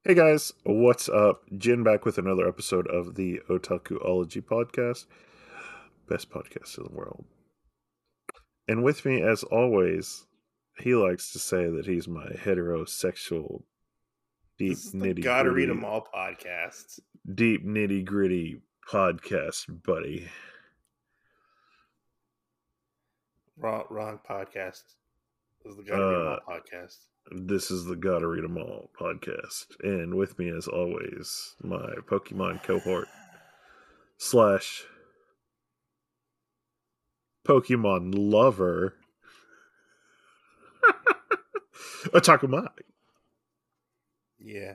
Hey guys, what's up? Jin back with another episode of the Otakuology podcast, best podcast in the world. And with me, as always, he likes to say that he's my heterosexual, This deep is the nitty Gotta Read gritty, 'Em All podcast. deep nitty gritty podcast buddy. Wrong podcast. This is the Gotta Read 'Em Uh, All podcast. this is the Gotta Read 'Em All podcast, and with me, as always, my Pokemon cohort slash Pokemon lover, Otakumai. Yeah.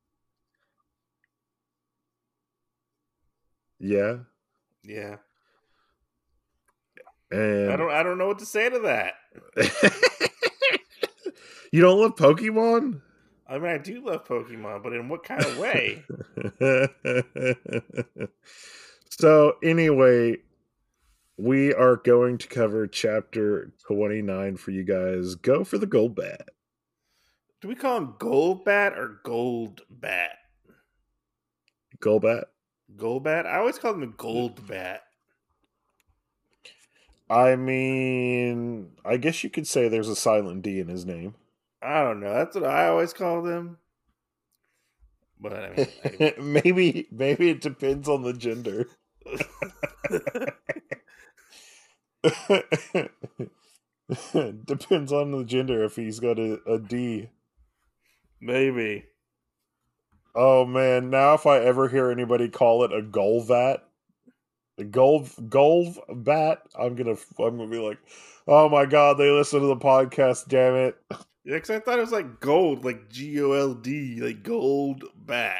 Yeah. Yeah. And I don't know what to say to that. you don't love Pokemon? I mean, I do love Pokemon, but in what kind of way? So, anyway, we are going to cover chapter 29 for you guys. Go for the Golbat. Do we call him Golbat or Goldbat? Golbat? Golbat? I always call him Goldbat. I mean, I guess you could say there's a silent D in his name. I don't know. That's what I always call them. But I maybe it depends on the gender. Depends on the gender if he's got a D. Maybe. Oh man, now if I ever hear anybody call it a Golvat, a Golbat, I'm gonna be like, oh my god, they listen to the podcast, damn it. Yeah, because I thought it was like gold, like Gold, like Goldbat.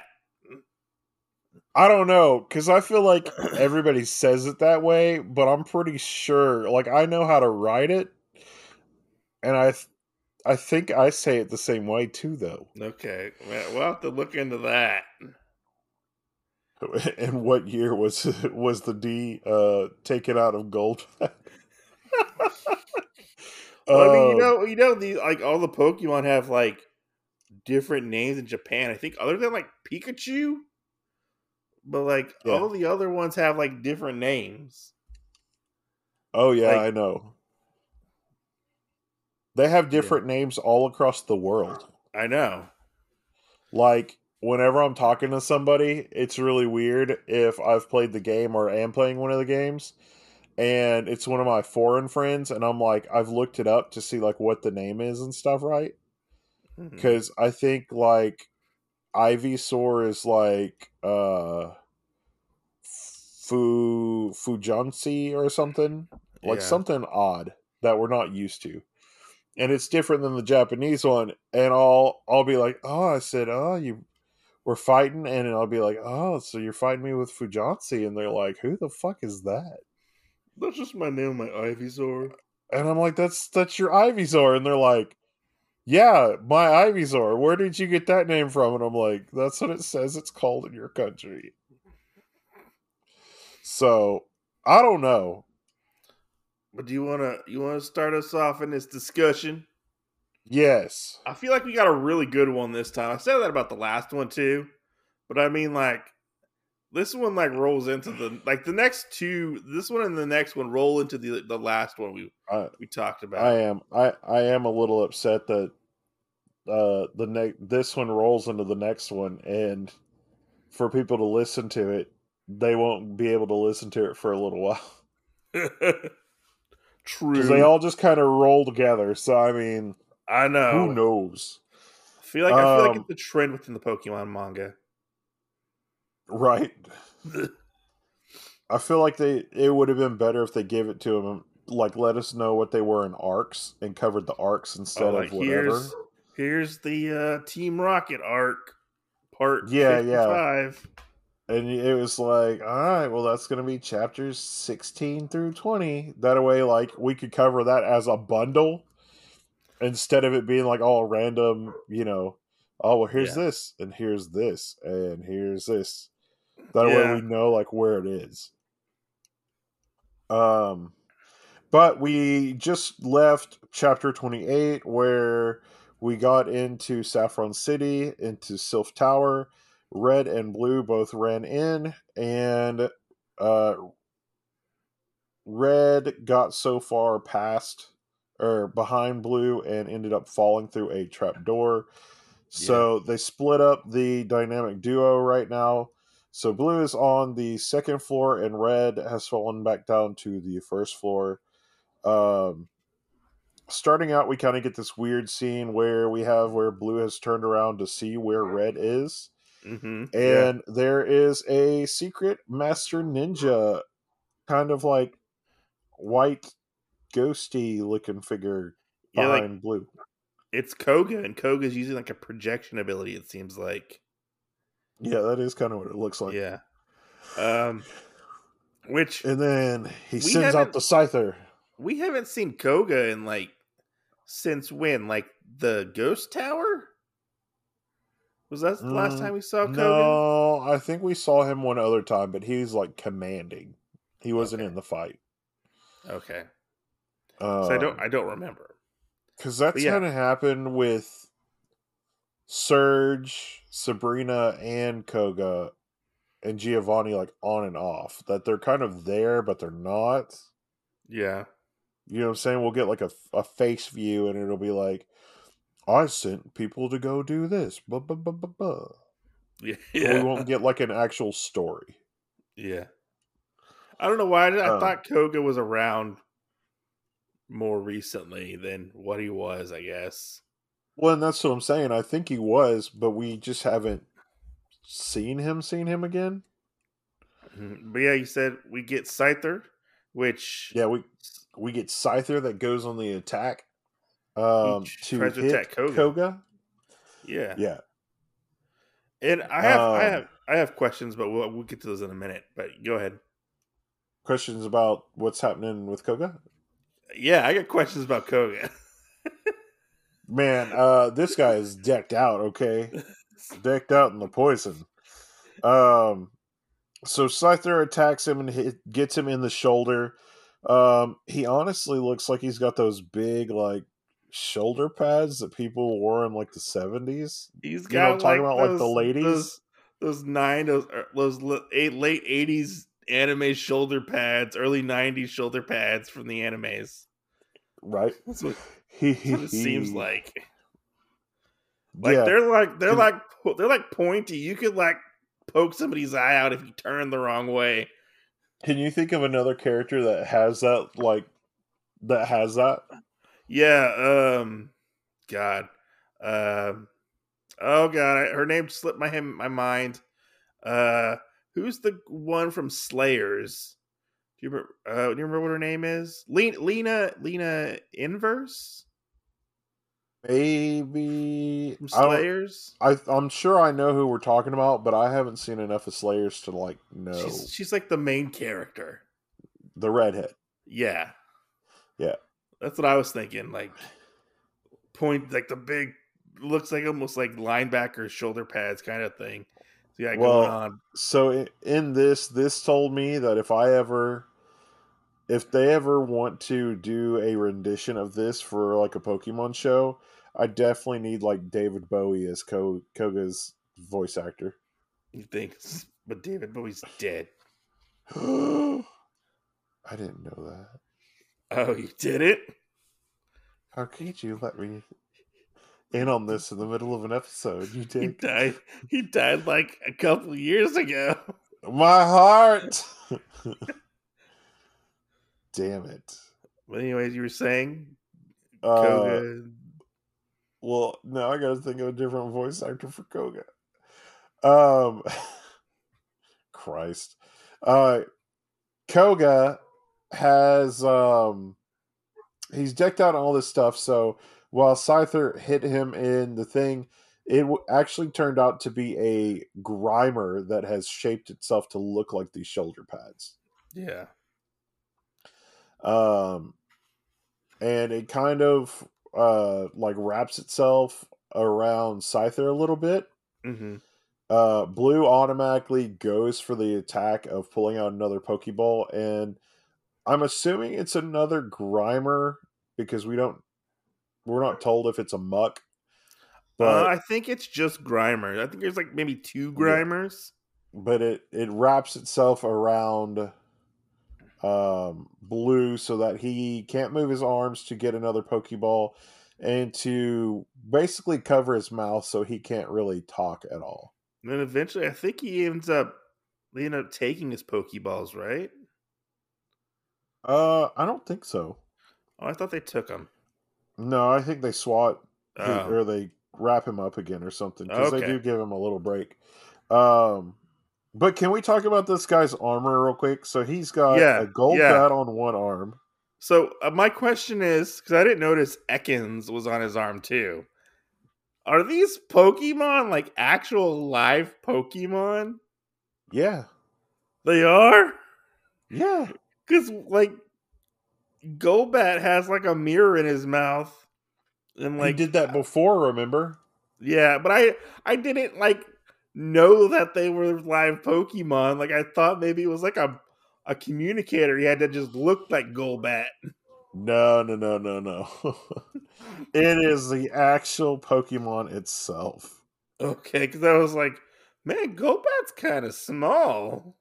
I don't know, because I feel like everybody says it that way, but I'm pretty sure, like, I know how to write it, and I think I say it the same way too, though. Okay, we'll have to look into that. And what year was the D taken out of Gold? Well, I mean, the like all the Pokemon have like different names in Japan. I think other than like Pikachu, but like Yeah. all the other ones have like different names. Oh yeah, Like, I know. They have different names all across the world. I know. Like, whenever I'm talking to somebody, it's really weird if I've played the game or am playing one of the games, and it's one of my foreign friends, and I'm like, I've looked it up to see, like, what the name is and stuff, right? Because I think, like, Ivysaur is, like, Fujansi or something. Like, something odd that we're not used to. And it's different than the Japanese one. And I'll be like, oh, I said, oh, you were fighting, and I'll be like, oh, so you're fighting me with Fujansi, and they're like, who the fuck is that? That's just my name, my Ivysaur. And I'm like, that's your Ivysaur, and they're like, yeah, my Ivysaur. Where did you get that name from? And I'm like, that's what it says it's called in your country. So I don't know. But do you wanna start us off in this discussion? Yes. I feel like we got a really good one this time. I said that about the last one too, but I mean, like, this one like rolls into the next two. This one and the next one roll into the last one we talked about. I am a little upset that this one rolls into the next one, and for people to listen to it, they won't be able to listen to it for a little while. True. Because they all just kind of roll together. So I mean, I know. Who knows? I feel like it's the trend within the Pokemon manga. Right. I feel like it would have been better if they gave it to them, like, let us know what they were in arcs and covered the arcs instead of whatever. Here's the Team Rocket arc, part 55. Yeah. And it was like, all right, well, that's going to be chapters 16 through 20. That way, like, we could cover that as a bundle instead of it being like all random, oh, well, here's this, and here's this, and here's this. That way we know, like, where it is. But we just left chapter 28 where we got into Saffron City, into Sylph Tower. Red and blue both ran in, and uh, red got so far past or behind blue and ended up falling through a trap door. Yeah. So they split up the dynamic duo right now. So blue is on the second floor and red has fallen back down to the first floor. Um, Starting out, we kind of get this weird scene where blue has turned around to see where red is. Yeah. And there is a secret master ninja, kind of like white ghosty looking figure Yeah, like behind blue. it's Koga, and Koga's using like a projection ability, it seems like. Yeah, that is kind of what it looks like. Yeah. Um which And then he we sends out haven't the Scyther. we haven't seen Koga in like since when? Like the Ghost Tower? Was that the last time we saw Koga? No, I think we saw him one other time, but he was like commanding. He wasn't Okay. in the fight. Okay. So I Um, don't remember. because But that's yeah. kind of happened with Surge, Sabrina, and Koga and Giovanni, like on and off. That they're kind of there, but they're not. Yeah. You know what I'm saying? We'll get like a face view, and it'll be like, I sent people to go do this. Blah, blah, blah, blah, blah. Yeah. But we Yeah. won't get like an actual story. Yeah. I don't know why I Um, thought Koga was around more recently than what he was, I guess. well, and that's what I'm saying. I think he was, but we just haven't seen him again. But yeah, you said we get Scyther, which Yeah, we get Scyther that goes on the attack he to tries to hit attack Koga. Koga. Yeah. Yeah. And Um, I have questions, but we'll get to those in a minute. But go ahead. Questions about what's happening with Koga? Yeah, I got questions about Koga. Man, this guy is decked out, okay? Decked out in the poison. Um so Scyther attacks him and gets him in the shoulder. He honestly looks like he's got those big like shoulder pads that people wore in like the 70s. He's You know what I'm got talking like about, like the ladies, late 80s anime shoulder pads, early 90s shoulder pads from the animes. right? That's what it seems like. Like Yeah. they're like pointy. You could like poke somebody's eye out if you turn the wrong way. Can you think of another character that has that that has that? Yeah, God. Oh god, her name slipped my mind. Uh who's the one from Slayers? Do you remember what her name is? Lena Inverse Maybe from I don't. Slayers? I'm sure I know who we're talking about, but I haven't seen enough of Slayers to like know She's like the main character. the redhead. Yeah. Yeah. That's what I was thinking. Like point like the big looks like almost like linebacker shoulder pads kind of thing. So yeah, going Well, on. so in this told me that if they ever want to do a rendition of this for like a Pokemon show, I definitely need like David Bowie as Koga's voice actor. You think, but David Bowie's dead. I didn't know that. Oh, you did it? How could you let me in on this in the middle of an episode? You He dick. died. He died like a couple years ago. My heart. Damn it. But anyways, you were saying Uh, Koga. well, now I gotta think of a different voice actor for Koga. Um, Christ. Uh, Koga has he's decked out in all this stuff. So while Scyther hit him in the thing, it actually turned out to be a Grimer that has shaped itself to look like these shoulder pads. Yeah. Um, and it kind of like wraps itself around Scyther a little bit. Mm-hmm. Blue automatically goes for the attack of pulling out another Pokeball, and I'm assuming it's another Grimer because we're not told if it's a Muck. But I think it's just Grimer. I think there's like maybe 2 Grimers. but it wraps itself around Blue so that he can't move his arms to get another Pokeball, and to basically cover his mouth so he can't really talk at all. And then eventually, I think they end up taking his Pokeballs, right? I don't think so. Oh, I thought they took them. No, I think they swat his, Oh, or they wrap him up again or something, because they okay. do give him a little break. Um, but can we talk about this guy's armor real quick? So he's got Yeah, a gold yeah. bat on one arm. So my question is, because I didn't notice Ekans was on his arm too. Are these Pokemon like actual live Pokemon? Yeah, They are? yeah. Because like Golbat has like a mirror in his mouth. And He like did that before, remember? yeah, but I didn't like know that they were live Pokemon. Like I thought maybe it was like a communicator. He had to just look like Golbat. No, no, no, no, no. It is the actual Pokemon itself. Okay, because I was like, man, Golbat's kind of small.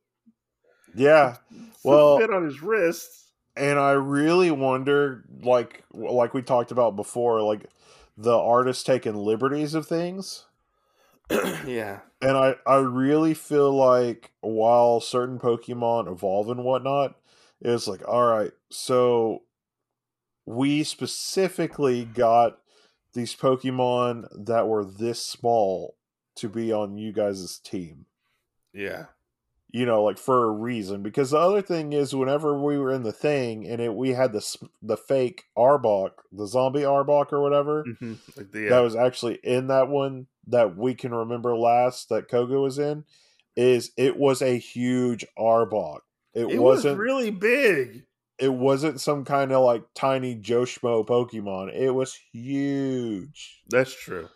Yeah. To Well, fit on his wrist. and I really wonder, like we talked about before, like the artist taking liberties of things. Yeah. And I really feel like while certain Pokemon evolve and whatnot, it's like, all right, so we specifically got these Pokemon that were this small to be on you guys' team. Yeah. You know, like for a reason. Because the other thing is, whenever we were in the thing and we had the fake Arbok, the zombie Arbok or whatever, Mm-hmm. Like that was actually in that one that we can remember last that Koga was in, is it was a huge Arbok. It it was wasn't really big. it wasn't some kind of like tiny Joe Schmo Pokemon. It was huge. That's true.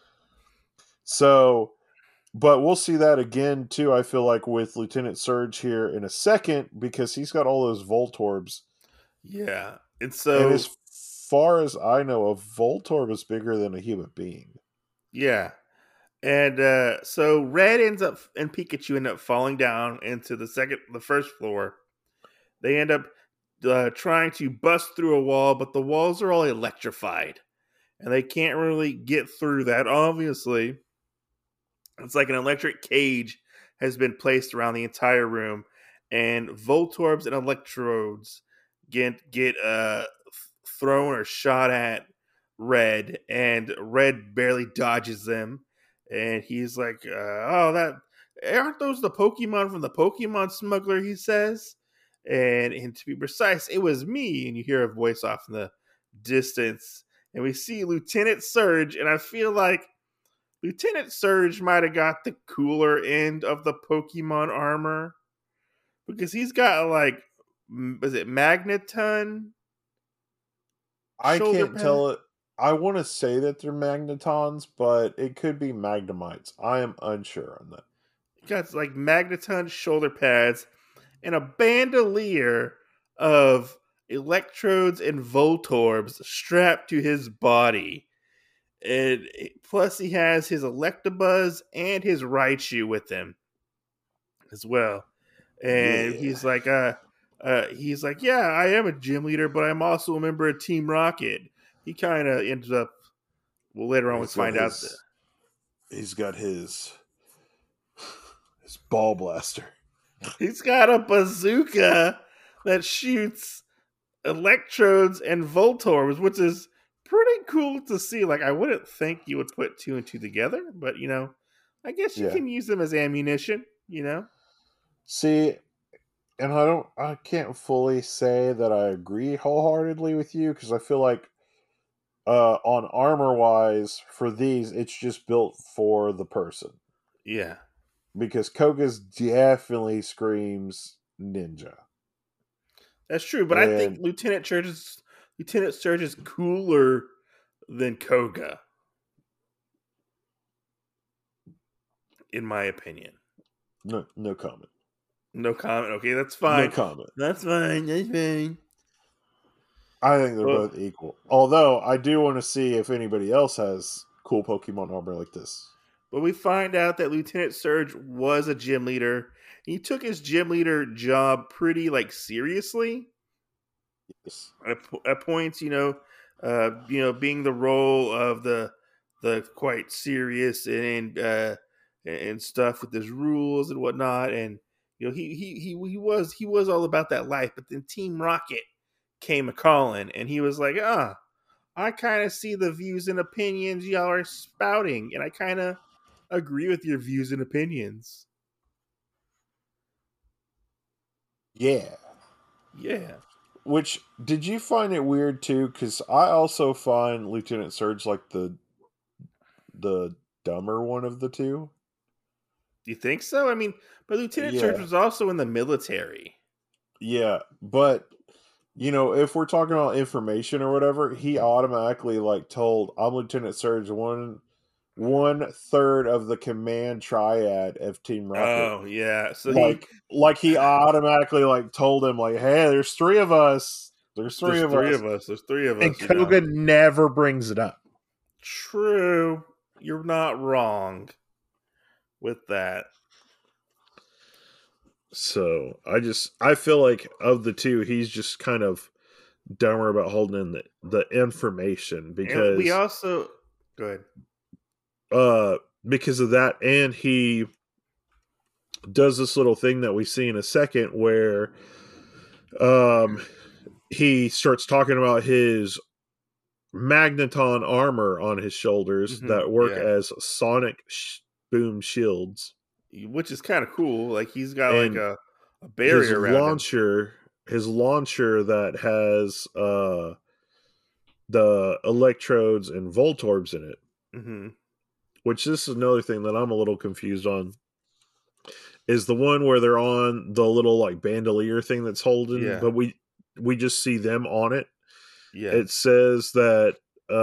So, but we'll see that again too. I feel like with Lieutenant Surge here in a second, because he's got all those Voltorbs, Yeah. And and so as far as I know, a Voltorb is bigger than a human being. yeah. And so Red ends up and Pikachu end up falling down into the first floor. They end up trying to bust through a wall, but the walls are all electrified, and they can't really get through that. Obviously, it's like an electric cage has been placed around the entire room, and Voltorbs and Electrodes get thrown or shot at Red, and Red barely dodges them, and he's like, "Oh, that aren't those the Pokemon from the Pokemon Smuggler?" He says, and to be precise, it was me. And you hear a voice off in the distance, and we see Lieutenant Surge, and I feel like Lieutenant Surge might have got the cooler end of the Pokemon armor because he's got like, is it Magneton I shoulder can't pad? tell it. I want to say that they're magnetons, but it could be magnemites. I am unsure on that. He got like Magneton shoulder pads and a bandolier of electrodes and Voltorbs strapped to his body. And plus, he has his Electabuzz and his Raichu with him as well. And Yeah. he's like, yeah, I am a gym leader, but I'm also a member of Team Rocket. He kind of ends up. Well, later on, we He's got find out that his. He's got his ball blaster. he's got a bazooka that shoots electrodes and Voltorbs, which is pretty cool to see. Like, I wouldn't think you would put 2 and 2 together, but I guess you Yeah. can use them as ammunition. See, and I can't fully say that I agree wholeheartedly with you, because I feel like on armor wise for these, it's just built for the person, Yeah, because Koga's definitely screams ninja. that's true. But I think And Lieutenant Surge is cooler than Koga, in my opinion. no comment. No comment. Okay, that's No fine. comment. That's fine. That's fine. I think they're Well, both equal. Although I do want to see if anybody else has cool Pokemon armor like this. But we find out that Lieutenant Surge was a gym leader. He took his gym leader job pretty seriously. Yes. At points, being the role of the quite serious and stuff with his rules and whatnot, and he was all about that life. But then Team Rocket came a calling, and he was like, I kind of see the views and opinions y'all are spouting, and I kind of agree with your views and opinions. Yeah. Yeah. Which, did you find it weird too? Because I also find Lieutenant Surge like the dumber one of the two. You think so? I mean, but Lieutenant Surge Yeah. was also in the military. Yeah, but if we're talking about information or whatever, he automatically told I'm Lieutenant Surge, one third of the command triad of Team Rocket. Oh yeah, so he automatically told him hey, there's three of us. There's three there's of three us. of us. There's three of And us. Koga never brings it up. True, you're not wrong with that. So I feel like of the two, he's just kind of dumber about holding in the information because And we also go ahead. Because of that, and he does this little thing that we see in a second where he starts talking about his magneton armor on his shoulders that work as sonic boom shields, which is kind of cool. He's got and a barrier around his launcher that has the electrodes and Voltorbs in it. Which this is another thing that I'm a little confused on. Is the one where they're on the little bandolier thing that's holding, but we just see them on it. Yeah. It says that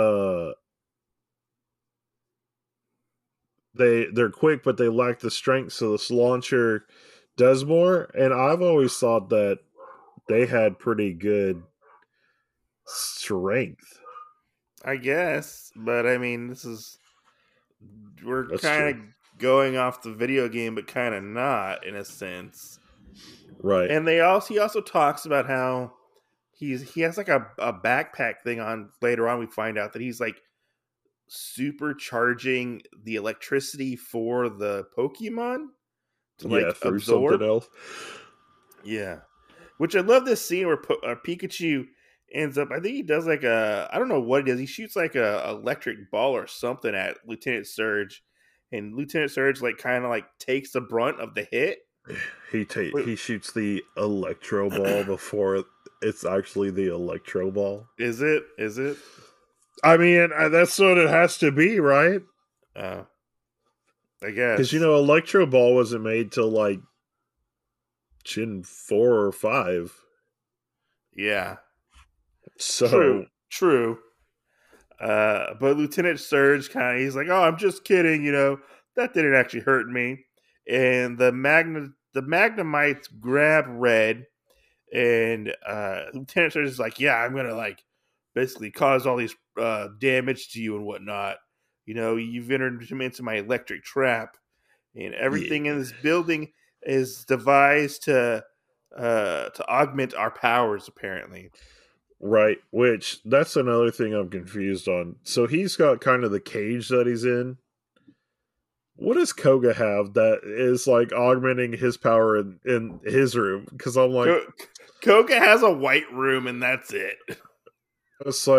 they're quick, but they lack the strength, so this launcher does more. And I've always thought that they had pretty good strength. I guess, but I mean, we're kind of going off the video game, but kind of not in a sense, right? And he also talks about how he has a backpack thing on. Later on, we find out that he's supercharging the electricity for the Pokemon to through absorb something else. Yeah, which I love this scene where Pikachu ends up. I think he does I don't know what he does. He shoots a electric ball or something at Lieutenant Surge, and Lieutenant Surge kind of takes the brunt of the hit. He shoots the electro ball before it's actually the electro ball. Is it? I mean, that's what it has to be, right? I guess. Because, electro ball wasn't made till Gen 4 or 5. Yeah. So. True. But Lieutenant Surge he's like, oh, I'm just kidding, that didn't actually hurt me. And the Magnemites grab Red, and Lieutenant Surge is like, yeah, I'm gonna basically cause all these damage to you and whatnot. You've entered him into my electric trap, and everything in this building is devised to augment our powers, apparently. Right, which that's another thing I'm confused on. So he's got kind of the cage that he's in. What does Koga have that is augmenting his power in his room? Because I'm Koga has a white room and that's it. It's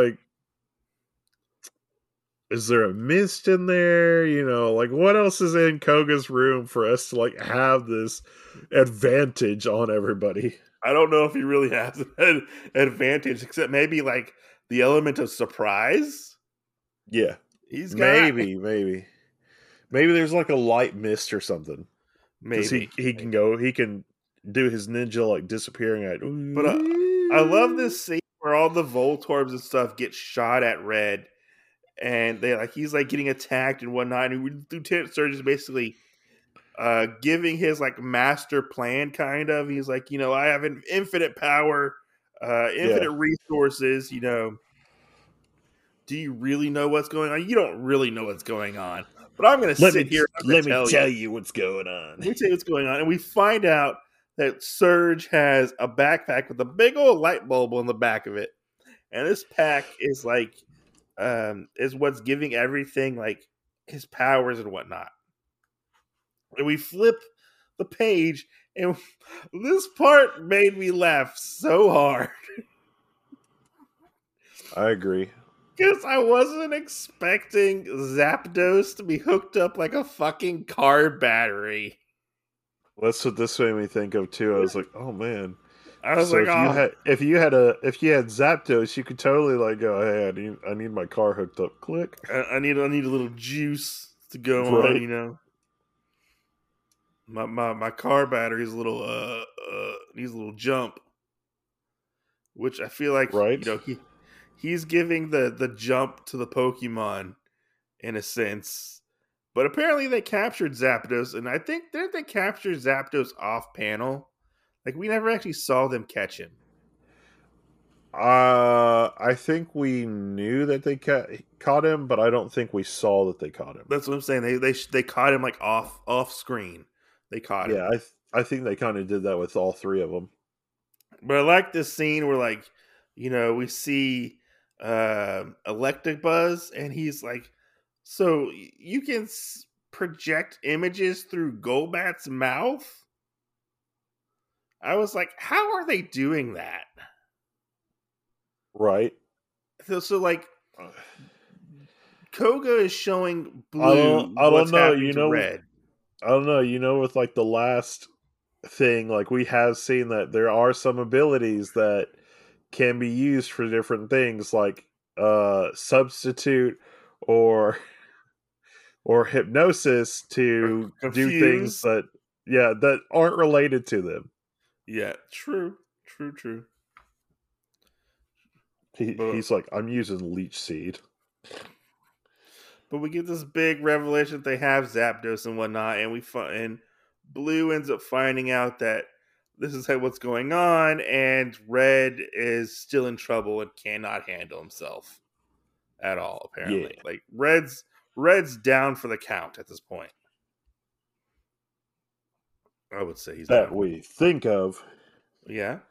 is there a mist in there? What else is in Koga's room for us to have this advantage on everybody? I don't know if he really has an advantage, except maybe the element of surprise. Yeah, he's got maybe there's a light mist or something. Maybe he can go. He can do his ninja disappearing at. But I love this scene where all the Voltorbs and stuff get shot at Red, and they he's getting attacked and whatnot. And Lieutenant Surge is basically giving his master plan, kind of. He's I have an infinite power, infinite resources, do you really know what's going on? You don't really know what's going on. But I'm going to sit here and let me tell tell you. you what's going on. Let me tell you what's going on. And we find out that Surge has a backpack with a big old light bulb on the back of it. And this pack is like, is what's giving everything like his powers and whatnot. And we flip the page, and this part made me laugh so hard. I agree. Because I wasn't expecting Zapdos to be hooked up like a fucking car battery. That's what this made me think of too. I was like, oh man. I was So like, oh, if you had Zapdos, you could totally like go, hey, I need my car hooked up. Click. I need a little juice to go on, Right. you know. My car battery's a little needs a little jump, which I feel like Right. he's giving the jump to the Pokemon in a sense. But apparently they captured Zapdos, and I think didn't they capture Zapdos off panel? Like we never actually saw them catch him. I think we knew that they caught him, but I don't think we saw that they caught him. That's what I'm saying. They caught him like off screen. They caught him. Yeah, I think they kind of did that with all three of them. But I like this scene where like, you know, we see Electabuzz, and he's like, so you can project images through Golbat's mouth? I was like, how are they doing that? Right. So like, Koga is showing Blue I don't what's know. happening to Red. I don't know. You know, with like the last thing, like we have seen that there are some abilities that can be used for different things, like substitute or hypnosis to do things Confused. that aren't related to them. Yeah, true. He's like, I'm using leech seed. But we get this big revelation that they have Zapdos and whatnot, and and Blue ends up finding out that this is what's going on, and Red is still in trouble and cannot handle himself at all. Apparently, Yeah. like Red's down for the count at this point. I would say he's That down. we think of. Yeah.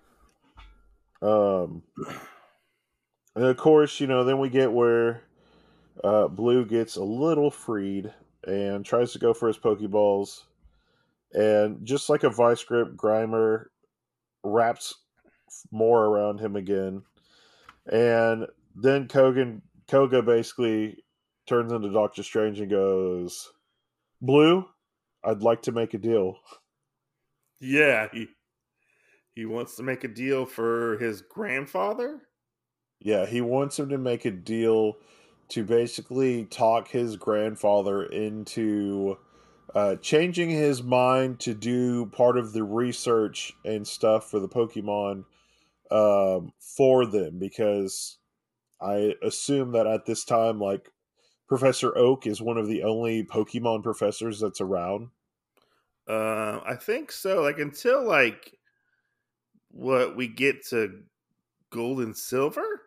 And of course, you know, then we get where Blue gets a little freed and tries to go for his Pokeballs. And just like a Vice Grip, Grimer wraps more around him again. And then Koga basically turns into Doctor Strange and goes, Blue, I'd like to make a deal. Yeah, he wants to make a deal for his grandfather. Yeah, he wants him to make a deal to basically talk his grandfather into changing his mind to do part of the research and stuff for the Pokemon for them, because I assume that at this time, like, Professor Oak is one of the only Pokemon professors that's around. I think so. Like until like what we get to Gold and Silver.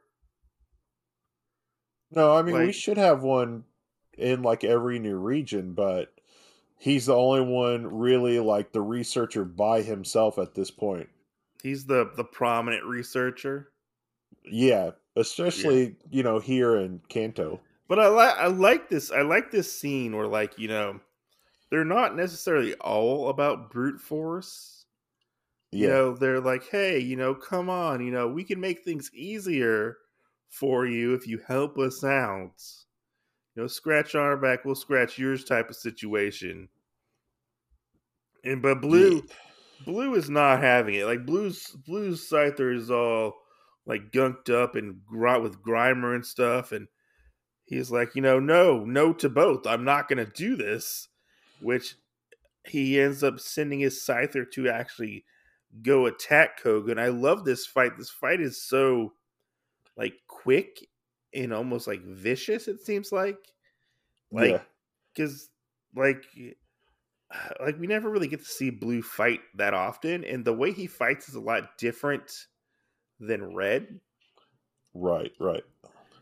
No, I mean, we Like should have one in like every new region, but he's the only one really like the researcher by himself at this point. he's the prominent researcher. Yeah, Yeah. especially, you know, here in Kanto. But I like this. I like this scene where like, you know, they're not necessarily all about brute force. You Yeah, know, they're like, "Hey, you know, come on, you know, we can make things easier for you if you help us out. You know, scratch our back, we'll scratch yours type of situation." And but yeah, Blue is not having it. Like Blue's Scyther is all like gunked up and with Grimer and stuff, and he's like, you know, no to both. I'm not going to do this. Which he ends up sending his Scyther to actually go attack Koga. And I love this fight. This fight is so like quick and almost like vicious. It seems like yeah, because like we never really get to see Blue fight that often, and the way he fights is a lot different than Red. right, right.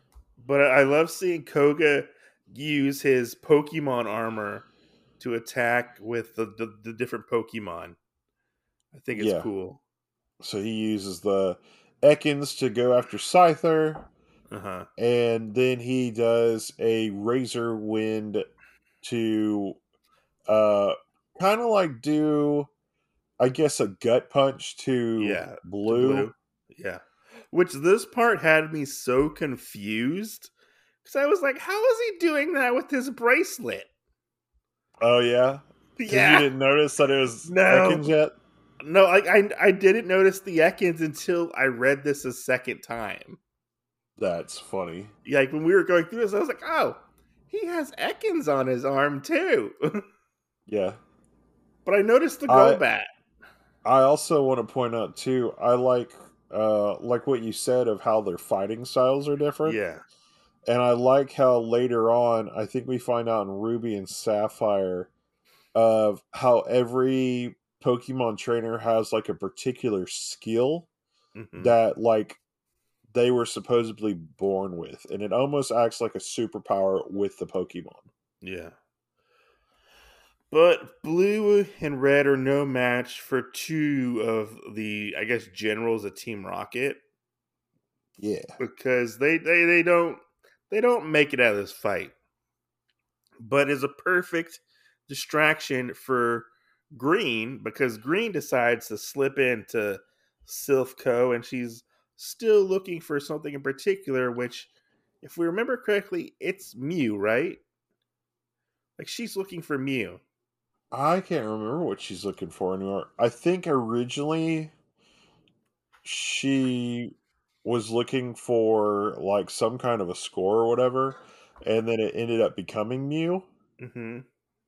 But I love seeing Koga use his Pokemon armor to attack with the different Pokemon. I think it's Yeah. cool. So he uses the Ekans to go after Scyther, Uh-huh. and then he does a Razor Wind to uh kind of like do, I guess, a gut punch to Yeah, to Blue. Blue. Yeah. Which this part had me so confused because I was like, how is he doing that with his bracelet? Oh yeah, because you Yeah. didn't notice that it was No. Ekans yet. No, I didn't notice the Ekans until I read this a second time. That's funny. Like when we were going through this, I was like, oh, he has Ekans on his arm too. Yeah. But I noticed the I Golbat. I also want to point out too, I like what you said of how their fighting styles are different. Yeah. And I like how later on, I think we find out in Ruby and Sapphire of how every Pokemon trainer has like a particular skill Hmm. that like they were supposedly born with, and it almost acts like a superpower with the Pokemon. Yeah. But blue and red are no match for two of the, I guess, generals of Team Rocket Yeah. because they don't make it out of this fight. But is a perfect distraction for Green because Green decides to slip into Silphco and she's still looking for something in particular, which, if we remember correctly, it's Mew, right? Like she's looking for Mew. I can't remember what she's looking for anymore. I think originally she was looking for like some kind of a score or whatever, and then it ended up becoming Mew. Hmm.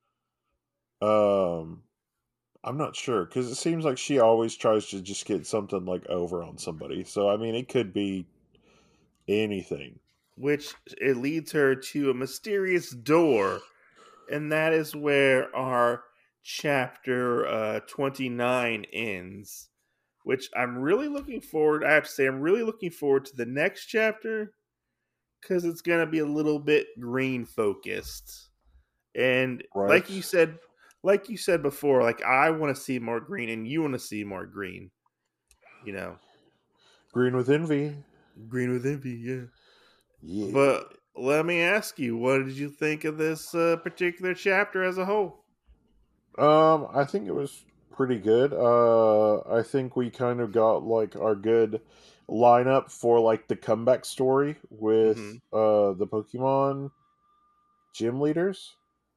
Um, I'm not sure because it seems like she always tries to just get something like over on somebody. So I mean, it could be anything. Which it leads her to a mysterious door, and that is where our chapter 29 ends. Which I'm really looking forward. I have to say, I'm really looking forward to the next chapter because it's going to be a little bit green focused. And Right? like you said before, like I want to see more green, and you want to see more green. You know, Green with envy. green with envy, yeah. Yeah. But let me ask you, what did you think of this particular chapter as a whole? I think it was pretty good. I think we kind of got like our good lineup for like the comeback story with Hmm. the Pokemon gym leaders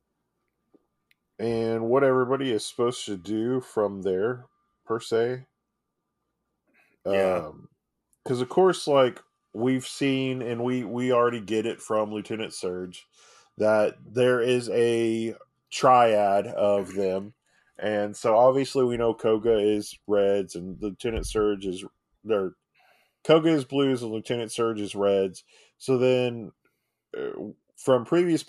and what everybody is supposed to do from there per se. Yeah, Because of course, like we've seen and we already get it from Lieutenant Surge that there is a triad of them, and so obviously we know Koga is reds and Lieutenant Surge is their Koga is blues and Lieutenant Surge is reds. So then, from previous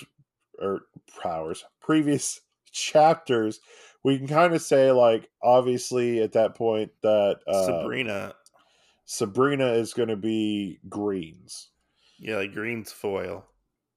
previous chapters, we can kind of say like obviously at that point that Sabrina. Sabrina is going to be greens. Yeah, like green's foil.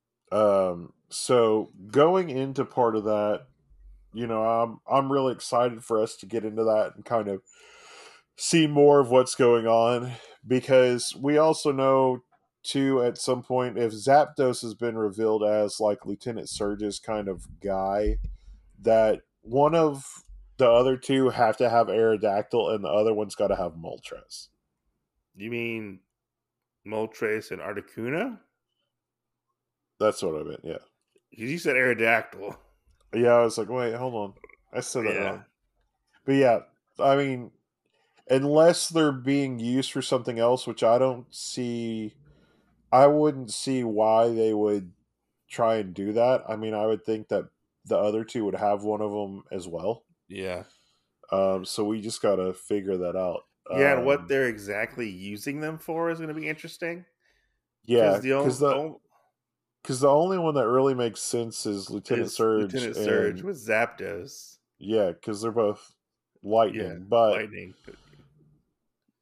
So going into part of that, I'm really excited for us to get into that and kind of see more of what's going on because we also know too at some point if Zapdos has been revealed as like Lieutenant Surge's kind of guy, that one of the other two have to have Aerodactyl and the other one's got to have Moltres. You mean Moltres and Articuno? That's what I meant. Yeah. Because you said Aerodactyl. Yeah, I was like, wait, hold on. I said that Yeah. wrong. But yeah, I mean, unless they're being used for something else, which I don't see, I wouldn't see why they would try and do that. I mean, I would think that the other two would have one of them as well. Yeah. So we just got to figure that out. Yeah, and what they're exactly using them for is going to be interesting. Because Yeah, the because only, the only one that really makes sense is Lieutenant is Surge, Lieutenant Surge and with Zapdos. yeah, because they're both Yeah, lightning. But lightning.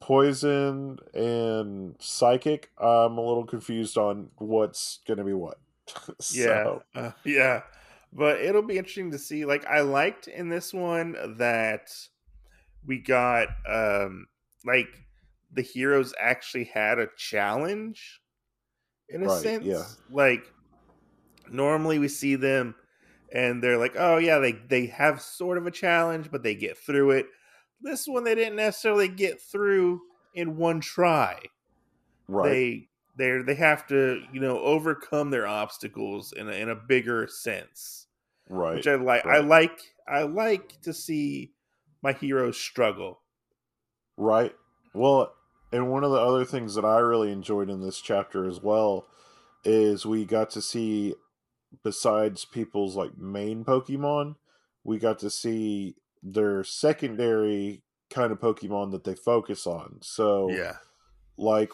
Poison and Psychic, I'm a little confused on what's going to be what. Yeah, So, yeah. But it'll be interesting to see. Like, I liked in this one that we got like the heroes actually had a challenge in a right, yeah, sense. Like, normally we see them and they're like, oh yeah, they have sort of a challenge, but they get through it. This one they didn't necessarily get through in one try. right, They have to, overcome their obstacles in a bigger sense, right, which I like. right, I like to see my heroes struggle. right. Well, and one of the other things that I really enjoyed in this chapter as well is we got to see, besides people's like main Pokemon, we got to see their secondary kind of Pokemon that they focus on. So, Yeah. like,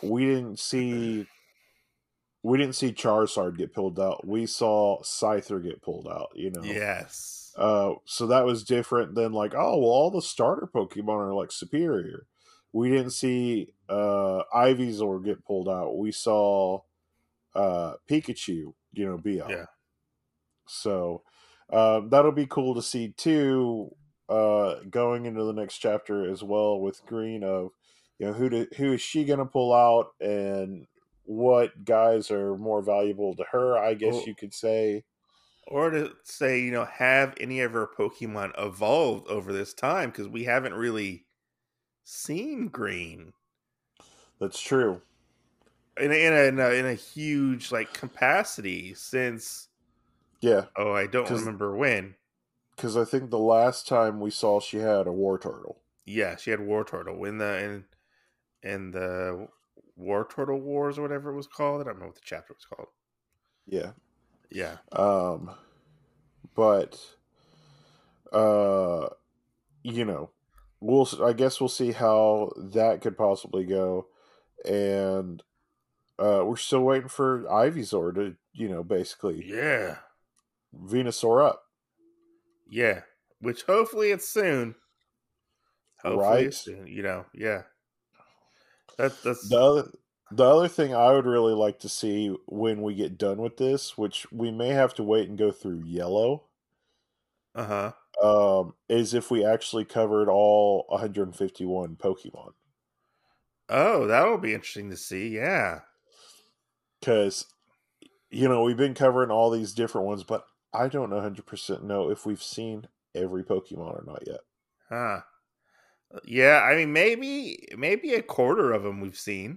we didn't see Charizard get pulled out. We saw Scyther get pulled out, you know. Yes. So that was different than like, oh well, all the starter Pokemon are like superior. We didn't see Ivysaur get pulled out. We saw Pikachu, be out. Yeah. So that'll be cool to see too. Going into the next chapter as well with Green of, who is she going to pull out and what guys are more valuable to her, I guess Or, you could say. or to say, have any of her Pokemon evolved over this time? Because we haven't really seen Green That's true. in a huge like capacity since. Yeah, Oh, I don't because remember when. I think the last time we saw she had a war turtle. Yeah, she had War Turtle in the War Turtle Wars or whatever it was called. I don't know what the chapter was called. Yeah. Yeah. Um, but uh, I guess we'll see how that could possibly go, and we're still waiting for Ivysaur to, basically Yeah. Venusaur up, Yeah. Which hopefully it's soon. Hopefully right? it's soon. Yeah. That's The other, the other thing I would really like to see when we get done with this, which we may have to wait and go through yellow, uh-huh. is if we actually covered all 151 Pokemon. Oh, that'll be interesting to see. Yeah. Because, we've been covering all these different ones, but I don't 100% know if we've seen every Pokemon or not yet. Huh. Yeah, I mean maybe a quarter of them we've seen,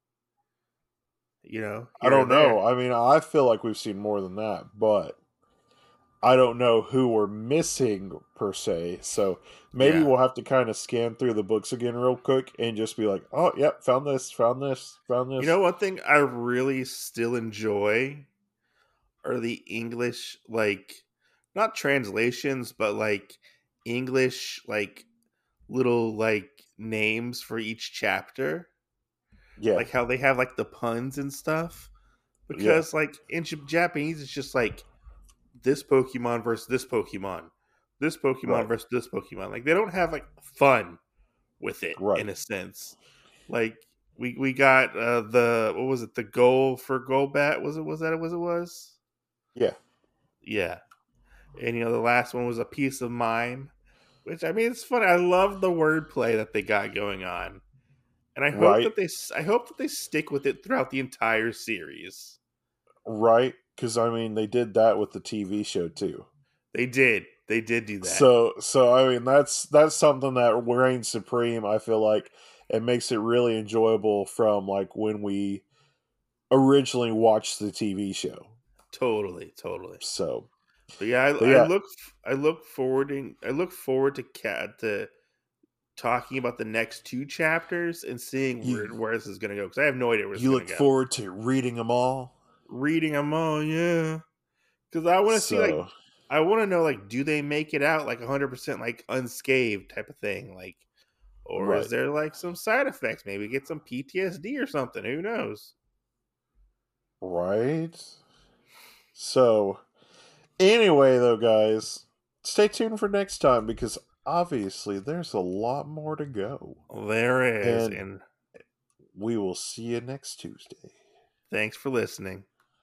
I here or don't know. there. I mean, I feel like we've seen more than that, but I don't know who we're missing per se. So maybe Yeah. we'll have to kind of scan through the books again real quick and just be like, oh, yep, found this, found this, found this. One thing I really still enjoy are the English, like, not translations, but like English, like, little like names for each chapter, Yeah, like how they have like the puns and stuff. yeah, Because like in Japanese, it's just like this Pokemon versus this Pokemon right, versus this Pokemon. Like they don't have like fun with it right. in a sense. Like we got the what was it, the goal for Golbat, was Yeah, yeah. And the last one was a piece of mine, which I mean it's funny. I love the wordplay that they got going on, and right, I hope that they stick with it throughout the entire series. right. Because, I mean, they did that with the TV show too. They did do that. So I mean, that's something that reigns supreme. I feel like it makes it really enjoyable from like when we originally watched the TV show. Totally. So, But yeah, but yeah, I look forward to talking about the next two chapters and seeing you where this is going to go, because I have no idea where it's you going look to go. forward to reading them all. Reading them all, yeah, because I want to see like So, I want to know like do they make it out like 100% like unscathed type of thing, like, or is right, there like some side effects? Maybe get some PTSD or something. Who knows? right. So, anyway, though, guys, stay tuned for next time because obviously there's a lot more to go. There is, And and we will see you next Tuesday. thanks for listening.